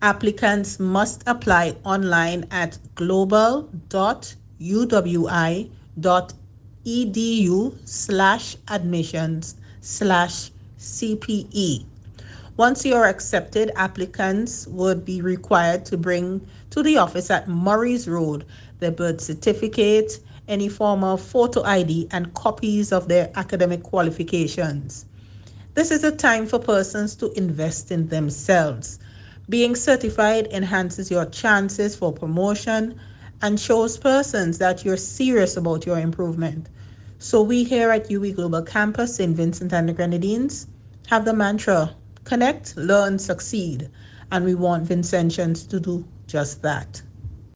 Applicants must apply online at global.uwi.edu/admissions/CPE. Once you are accepted, applicants would be required to bring to the office at Murray's Road their birth certificate, any form of photo ID, and copies of their academic qualifications. This is a time for persons to invest in themselves. Being certified enhances your chances for promotion and shows persons that you're serious about your improvement. So we here at UWI Global Campus, St. Vincent and the Grenadines, have the mantra: connect, learn, succeed. And we want Vincentians to do just that.